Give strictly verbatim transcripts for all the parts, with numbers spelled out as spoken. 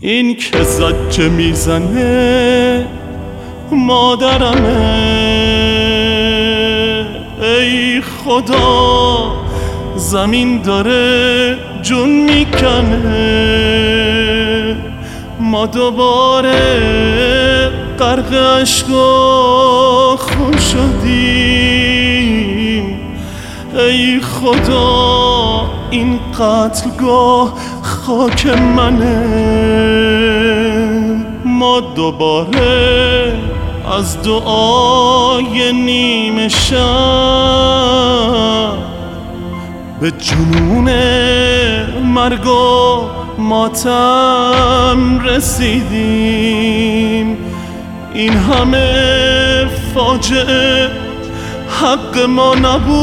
این که زجه میزنه مادرمه. ای خدا زمین داره جون میکنه، ما دوباره غرق اشک و خون شدیم. ای خدا این قتلگاه خاک منه، ما دوباره از دعای نیمه شب به جنون مرگ و ماتم رسیدیم. این همه فاجعه حق ما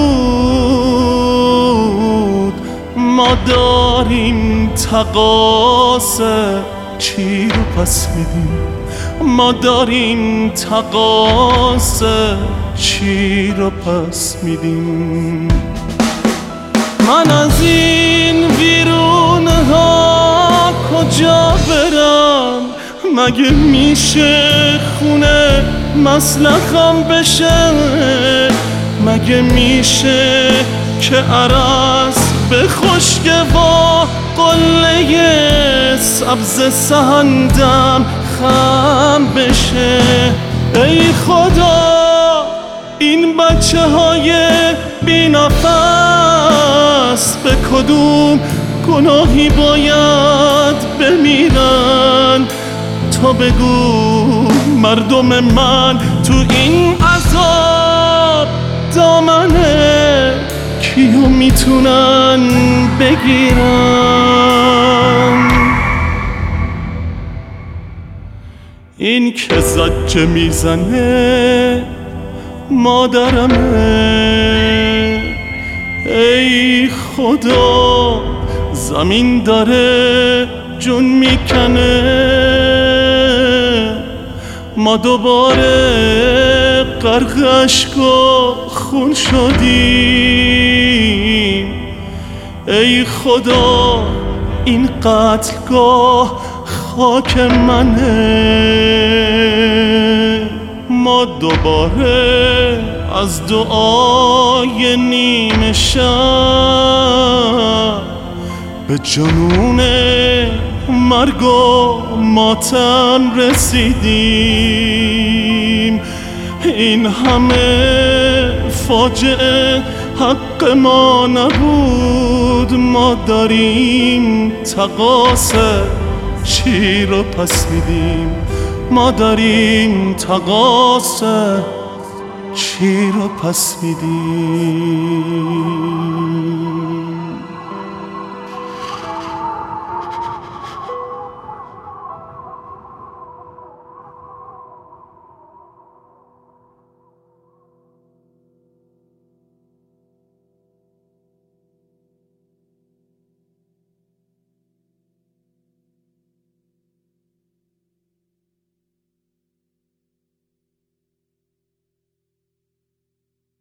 نبود، ما داریم تقاصه چی رو پس میدیم، ما داریم تقاصه چی رو پس میدیم. من از این ویرونه ها کجا برم؟ مگه میشه خونه مسلخم بشه؟ مگه میشه که عرس به خشک و قله سبز سهندم خم بشه؟ ای خدا این بچه های بی نفس به کدوم گناهی باید بمیرن؟ تو بگو مردم من تو این عذاب دامنه کیو میتونن بگیرن؟ این که زجه میزنه مادرمه. ای خدا زمین داره جون میکنه، ما دوباره غرق اشک و خون شدیم. ای خدا این قتلگاه خاک منه، ما دوباره از دعای نیمه شب به جنون مرگ و ماتم رسیدیم. این همه فاجعه حق ما نبود، ما داریم تقاصه چی رو پس میدیم، ما داریم تقاصه چی رو پس میدیم.